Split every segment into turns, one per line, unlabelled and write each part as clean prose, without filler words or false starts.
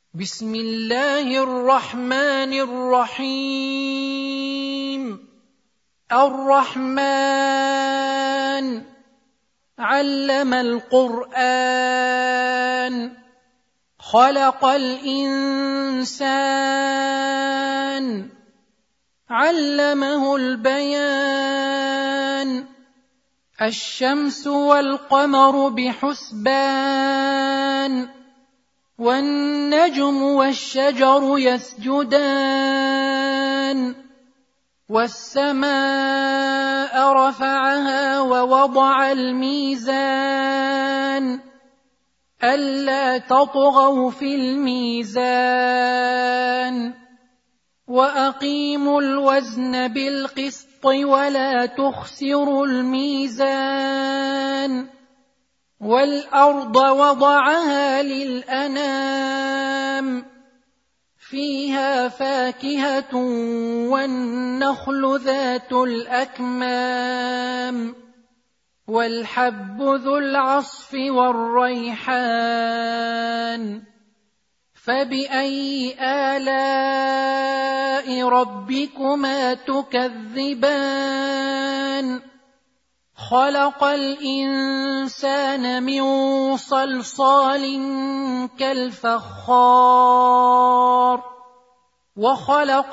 بسم الله الرحمن الرحيم. الرحمن علم القرآن خلق الإنسان علمه البيان الشمس والقمر بحسبان والنجم والشجر يسجدان والسماء رفعها ووضع الميزان ألا تطغوا في الميزان وأقيموا الوزن بالقسط ولا تخسروا الميزان والأرض وضعها للأنام فيها فاكهة والنخل ذات الأكمام والحب ذو العصف والريحان فبأي آلاء ربكما تكذبان خلق الإنسان من صلصال كالفخار وخلق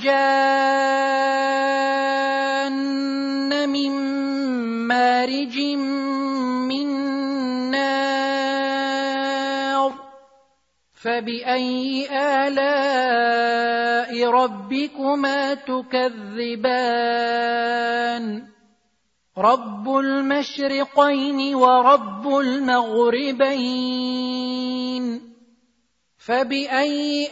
الجان من مارج من نار فبأي آلاء ربكما تكذبان رب المشرقين ورب المغربين فبأي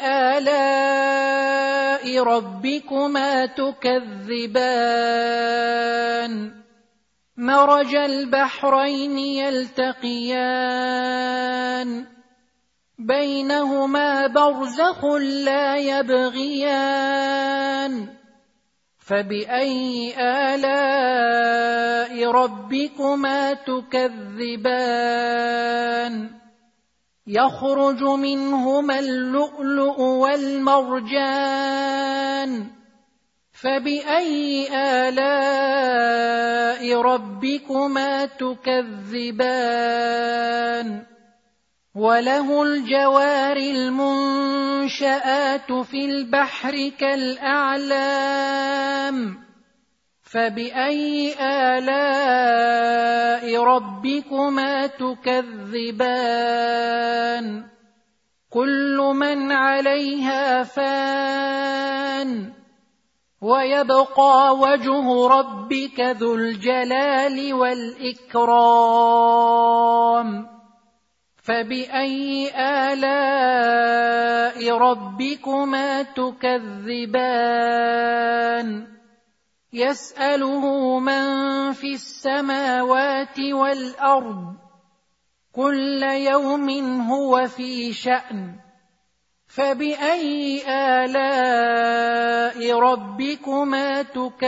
آلاء ربكما تكذبان مرج البحرين يلتقيان بينهما برزخ لا يبغيان فبأي آلاء ربكما تكذبان يخرج منهما اللؤلؤ والمرجان فبأي آلاء ربكما تكذبان وله الجوار المنشآت في البحر كالأعلام فبأي آلاء ربكما تكذبان كل من عليها فان ويبقى وجه ربك ذو الجلال والإكرام فبأي آلاء ربكما تكذبان يسأله من في السماوات والأرض كل يوم هو في شأن فبأي آلاء ربكما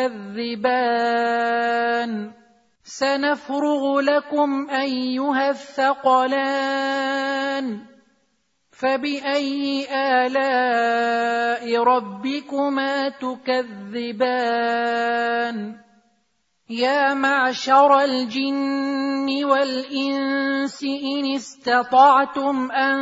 تكذبان سنفرغ لكم أيها الثقلان فبأي آلاء ربكما تكذبان يا معشر الجن والإنس إن استطعتم أن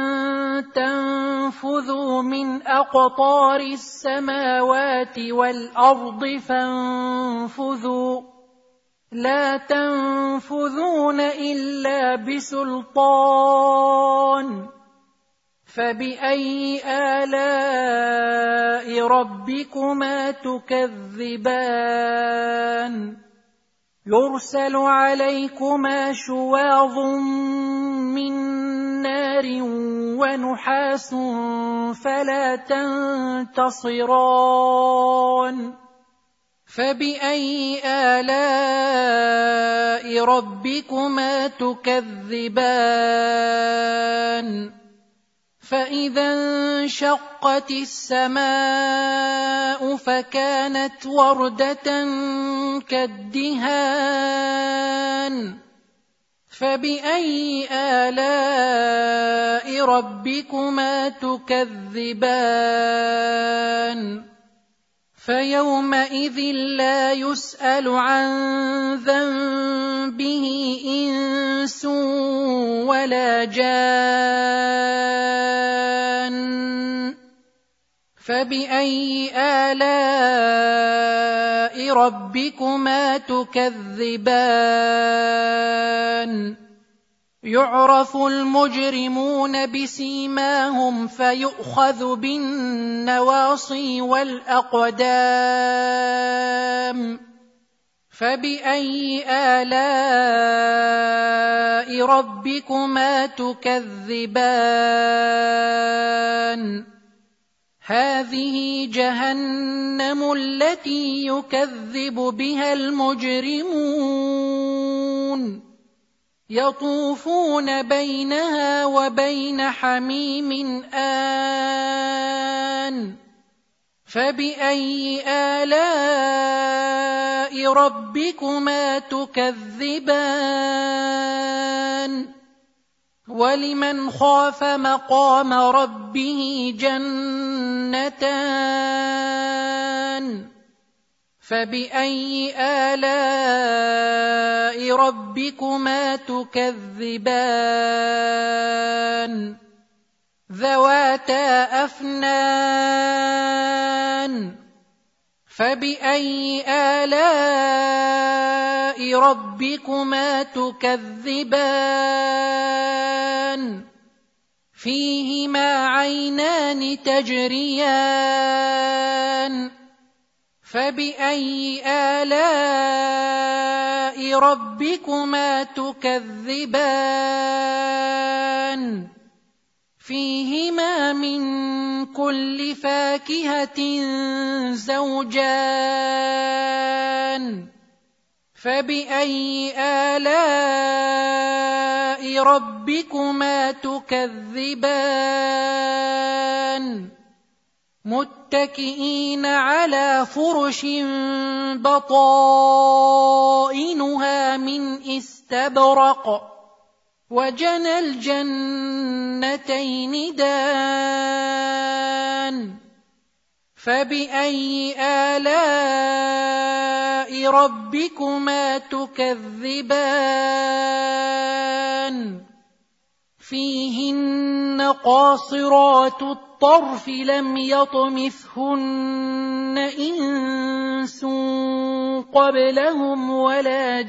تنفذوا من أقطار السماوات والأرض فانفذوا لا تنفذون إلا بسلطان فبأي آلاء ربكما تكذبان يرسل عليكما شواظ من نار ونحاس فلا تنتصران فبأي آلاء ربكما تكذبان فإذا انشقت السماء فكانت وردة كالدهان فبأي آلاء ربكما تكذبان فيومئذ لا يسأل عن ذنبه إنس ولا جان فبأي آلاء ربكما تكذبان يعرف المجرمون بسيماهم فيؤخذ بالنواصي والأقدام فبأي آلاء ربكما تكذبان هذه جهنم التي يكذب بها المجرمون يطوفون بينها وبين حميم آن فبأي آلاء ربكما تكذبان ولمن خاف مقام ربه جنتان فبأي آلاء ربكما تكذبان ذواتا أفنان فبأي آلاء ربكما تكذبان فيهما عينان تجريان فبأي آلاء ربكما تكذبان فيهما من كل فاكهة زوجان فبأي آلاء ربكما تكذبان متكئين على فرش بطائنها من استبرق وجنى الجنتين دان فبأي آلاء ربكما تكذبان فيهن قاصرات الطرف لم يطمثهن إنس قبلهم ولا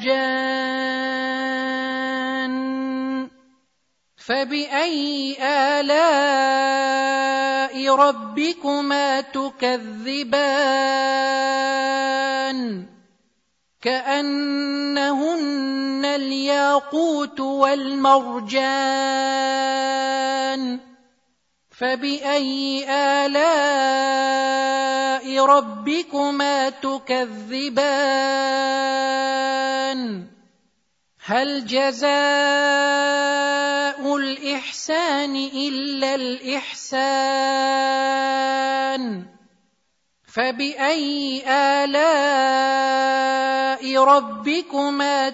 جان فبأي آلاء ربكما تكذبان كأنهن الياقوت والمرجان فبأي آلاء ربكما تكذبان هل جزاء الإحسان إلا الإحسان فبأي آلاء ربكما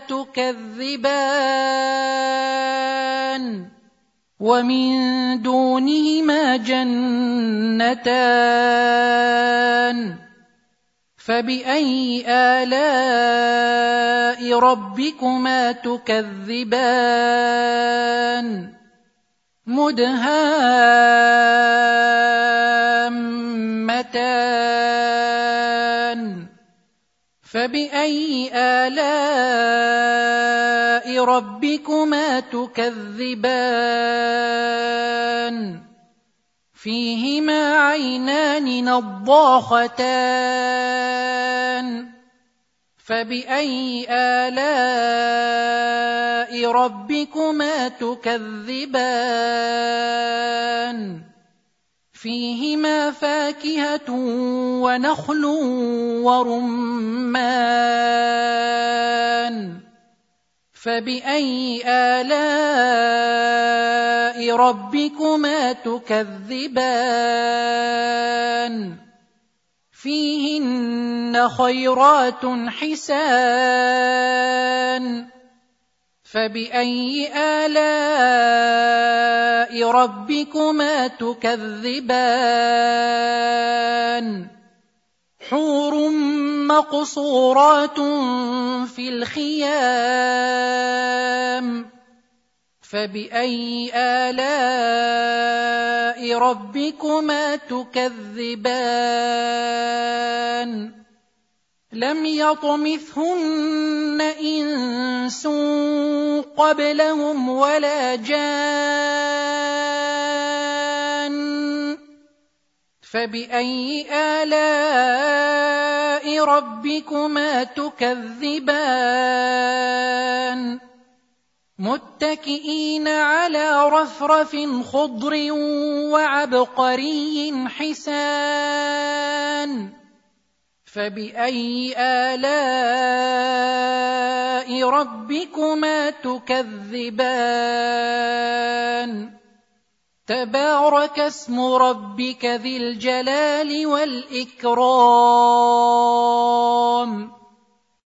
تكذبان ومن دونهما جنتان فبأي آلاء ربكما تكذبان مدهامتان فبأي آلاء ربكما تكذبان فيهما عينان نضاختان فبأي آلاء ربكما تكذبان فيهما فاكهة ونخل ورمان فبأي آلاء ربكما تكذبان فيهن خيرات حسان فبأي آلاء ربكما تكذبان حور مقصورات في الخيام فبأي آلاء ربكما تكذبان لم يطمثهن إنس قبلهم ولا جان فبأي آلاء ربكما تكذبان متكئين على رفرف خضر وعبقري حسان فبأي آلاء ربكما تكذبان تبارك اسم ربك ذي الجلال والإكرام